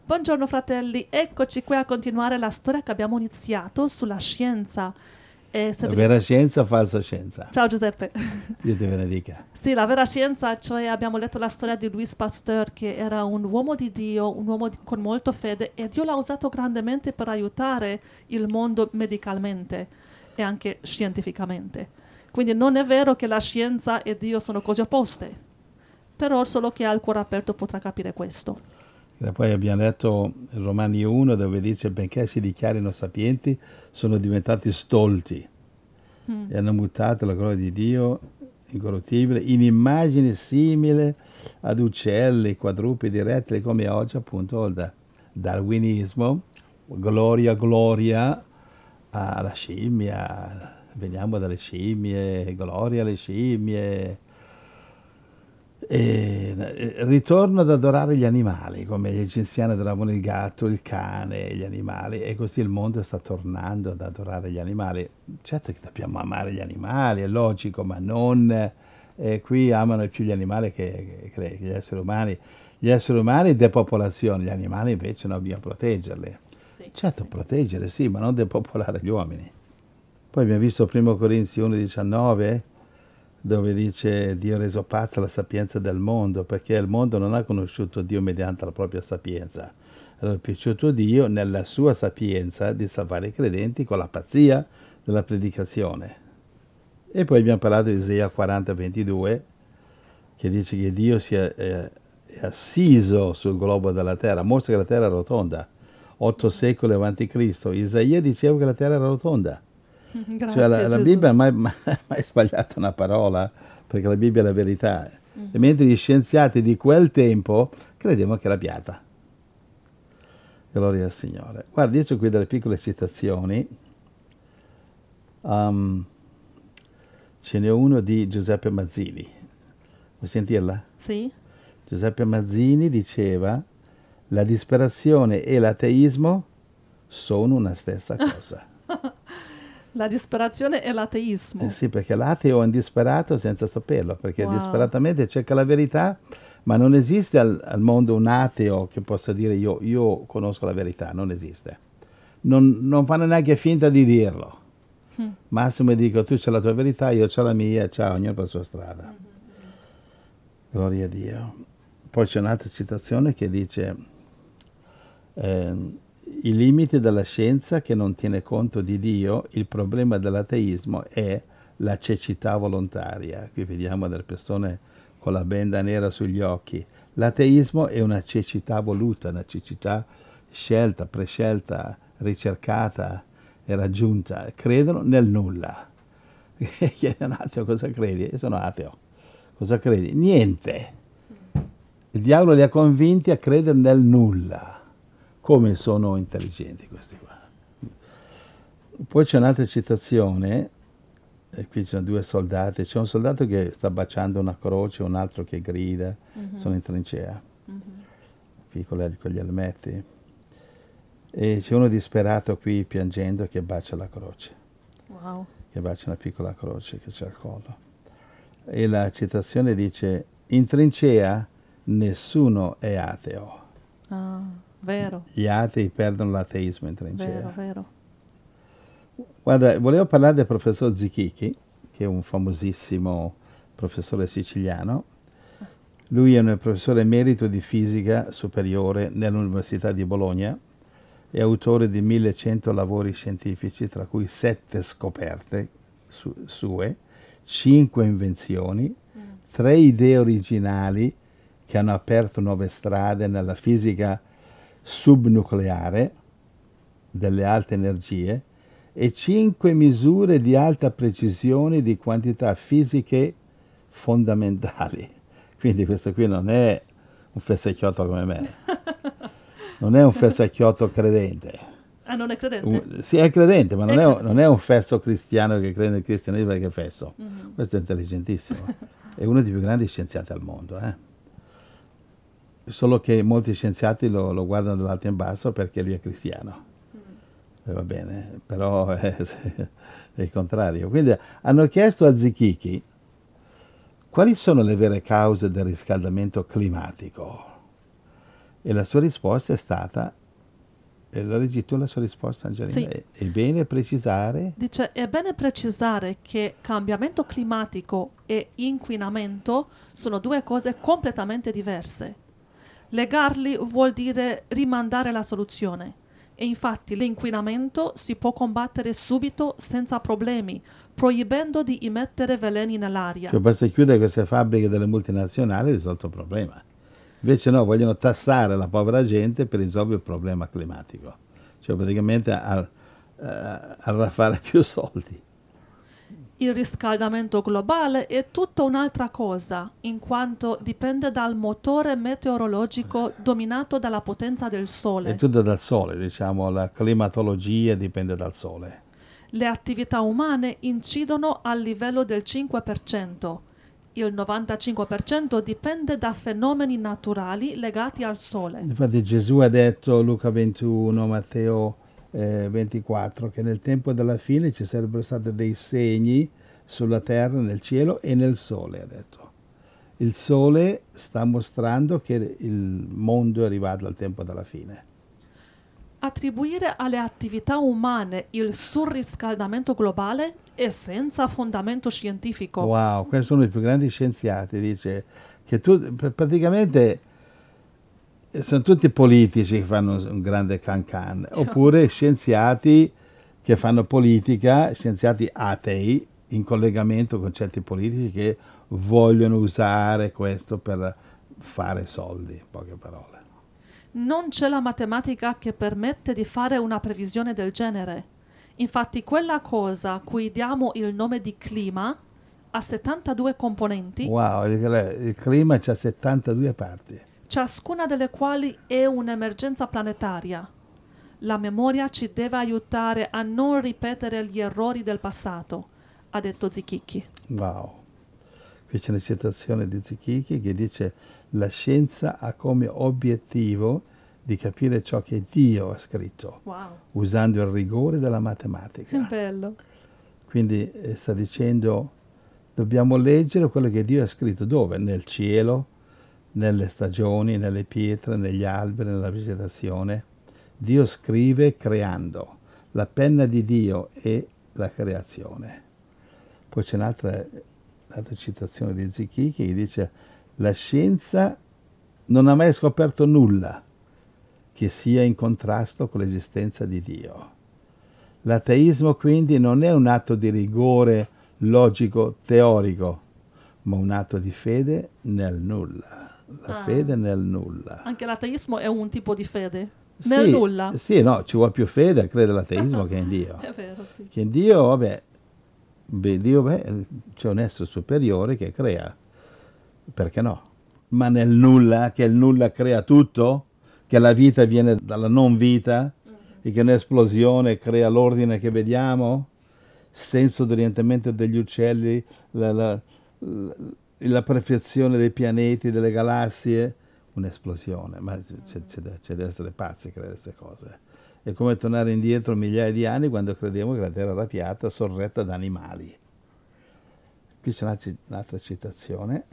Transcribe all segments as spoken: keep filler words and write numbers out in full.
Buongiorno fratelli, eccoci qui a continuare la storia che abbiamo iniziato sulla scienza. E se vi- Vera scienza, falsa scienza. Ciao Giuseppe. Dio ti benedica. Sì, la vera scienza, cioè abbiamo letto la storia di Louis Pasteur, che era un uomo di Dio, un uomo di- con molta fede, e Dio l'ha usato grandemente per aiutare il mondo medicalmente e anche scientificamente. Quindi non è vero che la scienza e Dio sono cose opposte, però solo chi ha il cuore aperto potrà capire questo. E poi abbiamo letto Romani uno dove dice benché si dichiarino sapienti sono diventati stolti Mm. e hanno mutato la gloria di Dio incorruttibile in immagine simile ad uccelli, quadrupedi, rettili, come oggi appunto il darwinismo, gloria, gloria alla scimmia, veniamo dalle scimmie, gloria alle scimmie. E ritorno ad adorare gli animali, come gli egiziani adoravano il gatto, il cane, gli animali, e così il mondo sta tornando ad adorare gli animali. Certo che dobbiamo amare gli animali, è logico, ma non eh, qui amano più gli animali che, che, che gli esseri umani. Gli esseri umani depopolazione, gli animali invece no, dobbiamo proteggerli. Sì, Certo, sì. proteggere sì, ma non depopolare gli uomini. Poi abbiamo visto primo Corinzi uno diciannove, dove dice Dio ha reso pazza la sapienza del mondo, perché il mondo non ha conosciuto Dio mediante la propria sapienza. Allora è piaciuto Dio nella sua sapienza di salvare i credenti con la pazzia della predicazione. E poi abbiamo parlato di Isaia quaranta ventidue, che dice che Dio si è, è, è assiso sul globo della terra, mostra che la terra è rotonda. Otto secoli avanti Cristo, Isaia diceva che la terra era rotonda. Grazie Cioè la, la Gesù. Bibbia non ha mai, mai, mai sbagliato una parola, perché la Bibbia è la verità. Mm-hmm. E mentre gli scienziati di quel tempo credevano che era piatta. Gloria al Signore. Guarda, io ho qui delle piccole citazioni. Um, ce n'è uno di Giuseppe Mazzini. Vuoi sentirla? Sì? Giuseppe Mazzini diceva: la disperazione e l'ateismo sono una stessa cosa. La disperazione e l'ateismo. Eh sì, perché l'ateo è un disperato senza saperlo, perché Wow. disperatamente cerca la verità, ma non esiste al, al mondo un ateo che possa dire io, io conosco la verità, non esiste. Non, non fanno neanche finta di dirlo. Mm. Massimo dico, tu c'hai la tua verità, io c'ho la mia, ciao, ognuno per la sua strada. Mm-hmm. Gloria a Dio. Poi c'è un'altra citazione che dice eh, i limiti della scienza che non tiene conto di Dio, il problema dell'ateismo è la cecità volontaria. Qui vediamo delle persone con la benda nera sugli occhi. L'ateismo è una cecità voluta, una cecità scelta, prescelta, ricercata e raggiunta. Credono nel nulla. Chiede un ateo cosa credi? Io sono ateo. Cosa credi? Niente. Il diavolo li ha convinti a credere nel nulla. Come sono intelligenti questi qua. Poi c'è un'altra citazione, e qui ci sono due soldati, c'è un soldato che sta baciando una croce, un altro che grida, mm-hmm. sono in trincea, mm-hmm. qui con, le, con gli elmetti, e c'è uno disperato qui piangendo che bacia la croce, wow. che bacia una piccola croce che c'è al collo. E la citazione dice, in trincea nessuno è ateo. Ah. Vero. Gli atei perdono l'ateismo in trincea. Vero, vero. Guarda, volevo parlare del professor Zichichi, che è un famosissimo professore siciliano. Lui è un professore emerito di fisica superiore nell'Università di Bologna, è autore di millecento lavori scientifici, tra cui sette scoperte su, sue, cinque invenzioni, mm. tre idee originali che hanno aperto nuove strade nella fisica subnucleare delle alte energie e cinque misure di alta precisione di quantità fisiche fondamentali. Quindi questo qui non è un fessecchiotto come me, non è un fessecchiotto credente. Ah, non è credente? Un, sì, è credente, ma non è, è, non è un fesso cristiano che crede nel cristianesimo perché è fesso. Mm-hmm. Questo è intelligentissimo. È uno dei più grandi scienziati al mondo, eh? Solo che molti scienziati lo, lo guardano dall'alto in basso perché lui è cristiano. Mm. E va bene, però è, è il contrario. Quindi hanno chiesto a Zichichi quali sono le vere cause del riscaldamento climatico. E la sua risposta è stata, e la leggi tu la sua risposta, Angelina? Sì. È, è bene precisare, Dice, è bene precisare che cambiamento climatico e inquinamento sono due cose completamente diverse. Legarli vuol dire rimandare la soluzione. E infatti l'inquinamento si può combattere subito senza problemi, proibendo di immettere veleni nell'aria. cioè basta chiudere queste fabbriche delle multinazionali e risolto il problema. Invece no, vogliono tassare la povera gente per risolvere il problema climatico. Cioè praticamente a, a, a fare più soldi. Il riscaldamento globale è tutta un'altra cosa, in quanto dipende dal motore meteorologico dominato dalla potenza del Sole. È tutto dal sole, diciamo, la climatologia dipende dal sole. Le attività umane incidono al livello del cinque per cento. Il novantacinque per cento dipende da fenomeni naturali legati al Sole. Infatti Gesù ha detto, Luca ventuno, Matteo eh, ventiquattro, che nel tempo della fine ci sarebbero stati dei segni sulla terra, nel cielo e nel sole, ha detto. Il sole sta mostrando che il mondo è arrivato al tempo della fine. Attribuire alle attività umane il surriscaldamento globale è senza fondamento scientifico. Wow, questo è uno dei più grandi scienziati, dice che tu, praticamente sono tutti politici che fanno un grande can-can, oppure scienziati che fanno politica, scienziati atei in collegamento con certi politici che vogliono usare questo per fare soldi, in poche parole. Non c'è la matematica che permette di fare una previsione del genere. Infatti quella cosa a cui diamo il nome di clima ha settantadue componenti, Wow, il, il clima ha settantadue parti. ciascuna delle quali è un'emergenza planetaria. La memoria ci deve aiutare a non ripetere gli errori del passato, ha detto Zichichi. Wow. Qui c'è una citazione di Zichichi che dice: la scienza ha come obiettivo di capire ciò che Dio ha scritto, Wow, usando il rigore della matematica. che bello. Quindi eh, sta dicendo, dobbiamo leggere quello che Dio ha scritto. Dove? Nel cielo, nelle stagioni, nelle pietre, negli alberi, nella vegetazione. Dio scrive creando. La penna di Dio è la creazione. Poi c'è un'altra, un'altra citazione di Zichichi che dice: la scienza non ha mai scoperto nulla che sia in contrasto con l'esistenza di Dio. L'ateismo quindi non è un atto di rigore logico teorico, ma un atto di fede nel nulla. La Ah. fede nel nulla. Anche l'ateismo è un tipo di fede. Nel Sì, nulla. Sì, no, ci vuole più fede a credere all'ateismo che in Dio. È vero, sì. Che in Dio, vabbè, beh, Dio, beh, c'è un essere superiore che crea. Perché no? Ma nel nulla, che il nulla crea tutto, che la vita viene dalla non vita, mm-hmm. e che un'esplosione crea l'ordine che vediamo, senso d'orientamento degli uccelli, la, la, la, la perfezione dei pianeti, delle galassie, un'esplosione. Ma c'è, c'è, c'è da essere pazzi a credere queste cose. È come tornare indietro migliaia di anni quando credevo che la Terra era piatta, sorretta da animali. Qui c'è una, un'altra citazione.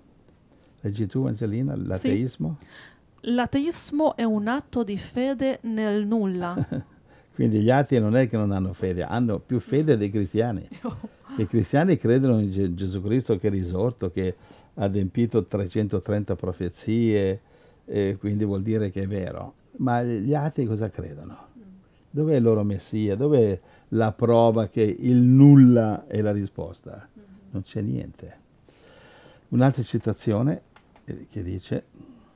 Leggi tu, Angelina, l'ateismo? Sì. L'ateismo è un atto di fede nel nulla. Quindi gli atei non è che non hanno fede, hanno più fede dei cristiani. I cristiani credono in Ge- Gesù Cristo che è risorto, che ha adempito trecentotrenta profezie, e quindi vuol dire che è vero. Ma gli atei cosa credono? Dov'è il loro Messia? Dov'è la prova che il nulla è la risposta? Non c'è niente. Un'altra citazione che dice,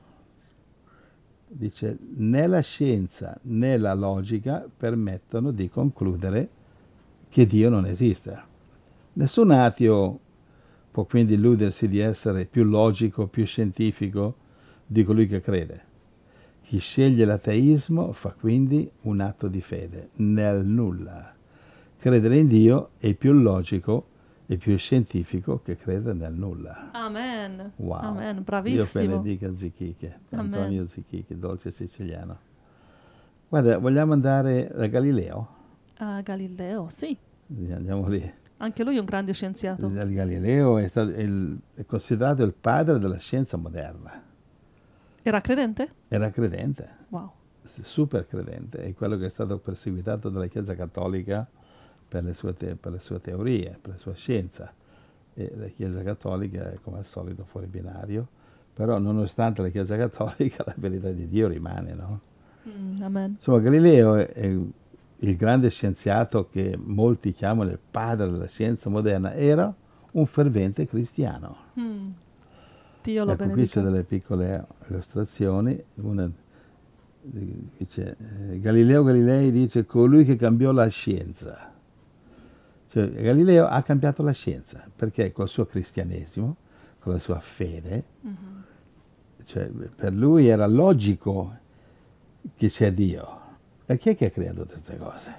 dice, né la scienza né la logica permettono di concludere che Dio non esista. Nessun ateo può quindi illudersi di essere più logico, più scientifico di colui che crede. Chi sceglie l'ateismo fa quindi un atto di fede nel nulla. Credere in Dio è più logico e più scientifico che credere nel nulla. Amen. Wow. Amen. Bravissimo. Dio benedica Zichichi, Antonio Amen. Zichichi, dolce siciliano. Guarda, vogliamo andare a Galileo? A Galileo, sì. Andiamo lì. Anche lui è un grande scienziato. Il Galileo è, stato, il, è considerato il padre della scienza moderna. Era credente? Era credente, Wow. super credente, è quello che è stato perseguitato dalla Chiesa Cattolica per le sue, te- per le sue teorie, per la sua scienza. E la Chiesa Cattolica è come al solito fuori binario, però nonostante la Chiesa Cattolica la verità di Dio rimane, no? Mm, amen. Insomma, Galileo è, è il grande scienziato che molti chiamano il padre della scienza moderna, era un fervente cristiano. Mm. Dio lo Ecco, qui benedica. c'è delle piccole illustrazioni. Una dice, eh, Galileo Galilei dice colui che cambiò la scienza. Cioè, Galileo ha cambiato la scienza perché col suo cristianesimo, con la sua fede, Mhm. cioè, per lui era logico che c'è Dio. E chi è che ha creato tutte queste cose?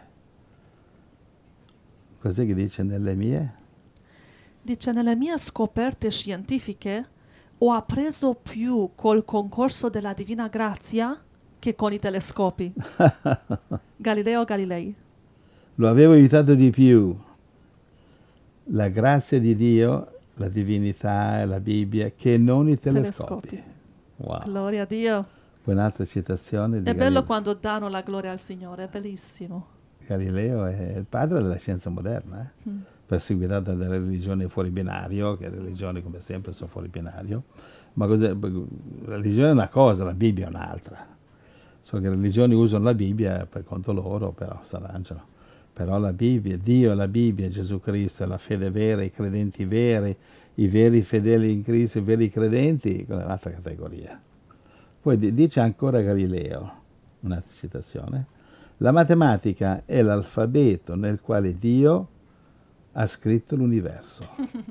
Cos'è che dice nelle mie? Dice, nelle mie scoperte scientifiche ho appreso più col concorso della divina grazia che con i telescopi. Galileo Galilei. Lo avevo aiutato di più la grazia di Dio, la divinità e la Bibbia che non i telescopi. Telescopi. Wow. Gloria a Dio. Poi un'altra citazione di È bello Galileo. quando danno la gloria al Signore, è bellissimo. Galileo è il padre della scienza moderna, eh? Mm. Perseguitata dalle religioni fuori binario, che le religioni come sempre sono fuori binario, ma cos'è? La religione è una cosa, la Bibbia è un'altra. So che le religioni usano la Bibbia per conto loro, però s'arrangiano. Però la Bibbia, Dio, la Bibbia, Gesù Cristo, la fede vera, i credenti veri, i veri fedeli in Cristo, i veri credenti, quella è un'altra categoria. Poi dice ancora Galileo, un'altra citazione, la matematica è l'alfabeto nel quale Dio ha scritto l'universo.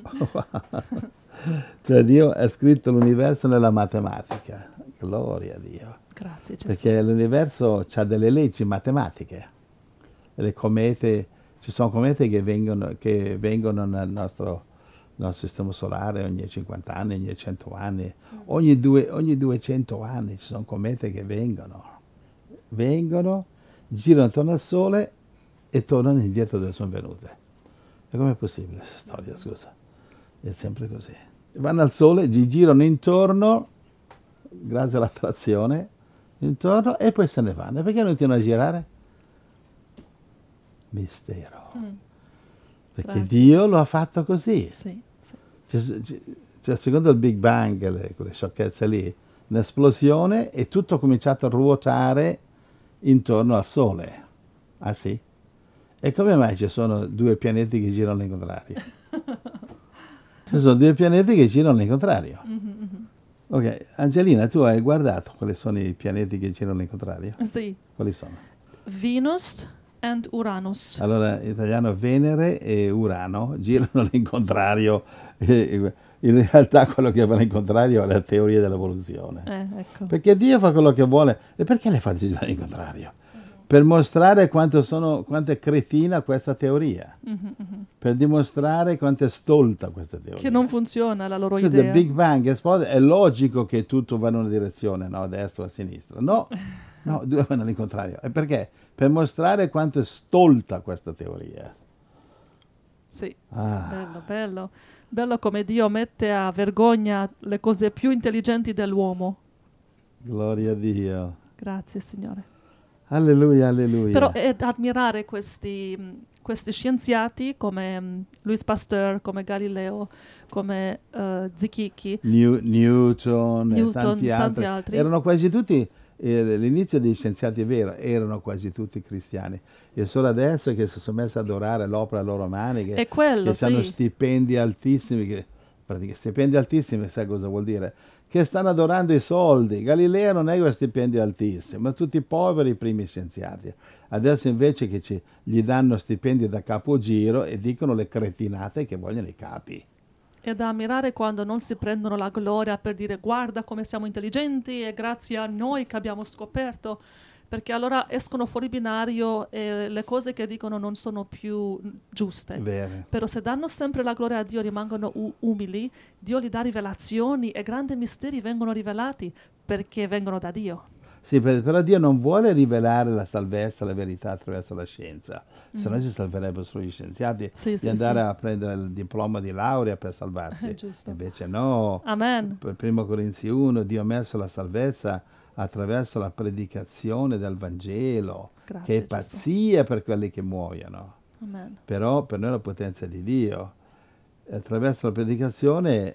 Cioè Dio ha scritto l'universo nella matematica. Gloria a Dio. Grazie Gesù. Perché l'universo ha delle leggi matematiche. Le comete, ci sono comete che vengono, che vengono nel nostro, nostro sistema solare ogni cinquanta anni, ogni cento anni, ogni, due, ogni duecento anni ci sono comete che vengono. Vengono, girano intorno al Sole e tornano indietro dove sono venute. E com'è possibile questa storia, scusa? È sempre così. Vanno al Sole, gli girano intorno, grazie all'attrazione, intorno, e poi se ne vanno. E perché non continuano a girare? Mistero. Mm. Perché Grazie, Dio Gesù. lo ha fatto così. Sì, sì. Cioè, cioè, cioè, secondo il Big Bang, le, quelle sciocchezze lì, un'esplosione e tutto ha cominciato a ruotare intorno al Sole. Ah sì? E come mai ci sono due pianeti che girano in contrario? Ci sono due pianeti che girano in contrario. Mhm, mhm. Ok, Angelina, tu hai guardato quali sono i pianeti che girano in contrario? Sì. Quali sono? Venus and Uranus. Allora, in italiano Venere e Urano girano in contrario. In realtà quello che va in contrario è la teoria dell'evoluzione. Eh, ecco. Perché Dio fa quello che vuole. E perché le fa girare in contrario? Per mostrare quanto, sono, quanto è cretina questa teoria. Mhm, mhm. Per dimostrare quanto è stolta questa teoria. Che non funziona la loro Scusa, idea. il Big Bang esplode, è logico che tutto va in una direzione, no? A destra o a sinistra. No, no, due vanno all'incontrario. E perché? Per mostrare quanto è stolta questa teoria. Sì. Ah, Bello, bello. Bello come Dio mette a vergogna le cose più intelligenti dell'uomo. gloria a Dio. Grazie, Signore. Alleluia, alleluia. Però è da ammirare questi, mh, questi scienziati come mh, Louis Pasteur, come Galileo, come uh, Zichichi, New- Newton, e Newton, tanti, tanti altri. altri. Erano quasi tutti, eh, l'inizio dei scienziati è vero, erano quasi tutti cristiani. E solo adesso che si sono messi ad adorare l'opera loro mani, che, È quello, che hanno sì. stipendi altissimi, che, praticamente stipendi altissimi, sai cosa vuol dire? Che stanno adorando i soldi. Galileo non è un stipendio altissimo, ma tutti poveri i primi scienziati. Adesso invece che ci, gli danno stipendi da capogiro e dicono le cretinate che vogliono i capi. È da ammirare quando non si prendono la gloria per dire guarda come siamo intelligenti e grazie a noi che abbiamo scoperto, perché allora escono fuori binario e le cose che dicono non sono più giuste. Vero. Però se danno sempre la gloria a Dio, rimangono u- umili, Dio gli dà rivelazioni e grandi misteri vengono rivelati perché vengono da Dio. Sì, per- però Dio non vuole rivelare la salvezza, la verità attraverso la scienza, se no Mm. ci salverebbero solo gli scienziati Sì, di sì, andare sì. a prendere il diploma di laurea per salvarsi. Giusto. Invece no, Amen. per primo Corinzi uno, Dio ha messo la salvezza attraverso la predicazione del Vangelo, che Grazie, è Gesù. pazzia per quelli che muoiono, Amen. però per noi è la potenza di Dio. Attraverso la predicazione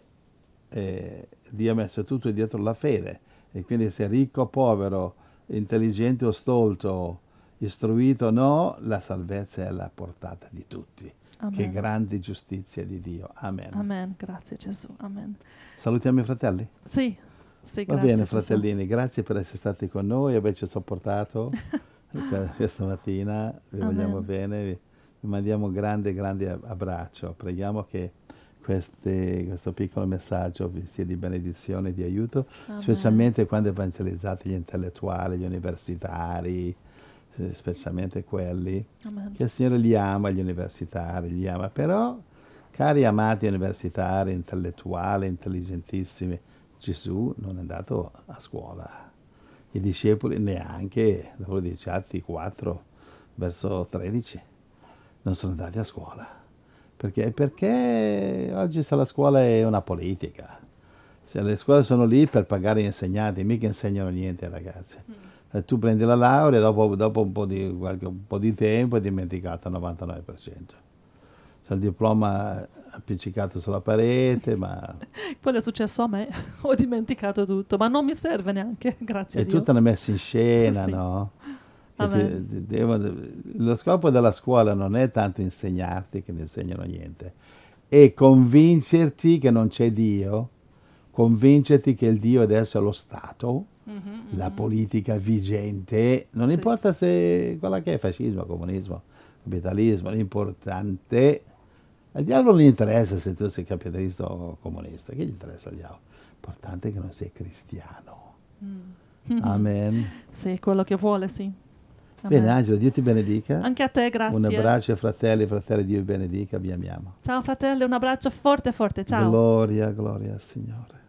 eh, Dio ha messo tutto dietro la fede, e quindi se ricco, povero, intelligente o stolto, istruito o no, la salvezza è alla portata di tutti. Che Amen. grande giustizia di Dio. Amen. Amen. Grazie Gesù. Amen. Salutiamo i fratelli. Sì, sì, Va grazie bene, Gesù. fratellini, grazie per essere stati con noi, averci sopportato questa mattina. Vi Amen. vogliamo bene, vi, vi mandiamo un grande, grande abbraccio. Preghiamo che queste, questo piccolo messaggio vi sia di benedizione e di aiuto, Amen. specialmente quando evangelizzate gli intellettuali, gli universitari, eh, specialmente quelli. Amen. Che il Signore li ama, gli universitari, li ama. Però, cari amati universitari, intellettuali, intelligentissimi, Gesù non è andato a scuola. I discepoli neanche, dopo dice Atti quattro, verso tredici, non sono andati a scuola. Perché? Perché oggi se la scuola è una politica. Se le scuole sono lì per pagare gli insegnanti, mica insegnano niente ai ragazzi. Mm. Tu prendi la laurea e dopo, dopo un, po di, qualche, un po' di tempo è dimenticato il novantanove per cento. C'è il diploma appiccicato sulla parete, ma... Quello è successo a me, ho dimenticato tutto, ma non mi serve neanche, grazie è a Dio. tutta una messa in scena, Sì. no? Che Amen. ti- ti devono- lo scopo della scuola non è tanto insegnarti che non insegnano niente, è convincerti che non c'è Dio, convincerti che il Dio adesso è lo Stato, Mhm, la mhm. politica vigente, non Sì. importa se quella che è fascismo, comunismo, capitalismo, l'importante, al diavolo non gli interessa se tu sei capitalista o comunista, che gli interessa al diavolo? L'importante è che non sei cristiano. Mm. Amen. Sì, quello che vuole, sì. Bene, Amen. Angelo, Dio ti benedica. Anche a te, grazie. Un abbraccio ai fratelli, fratelli, Dio vi benedica, vi amiamo. Ciao fratelli, un abbraccio forte forte, ciao. Gloria, gloria al Signore.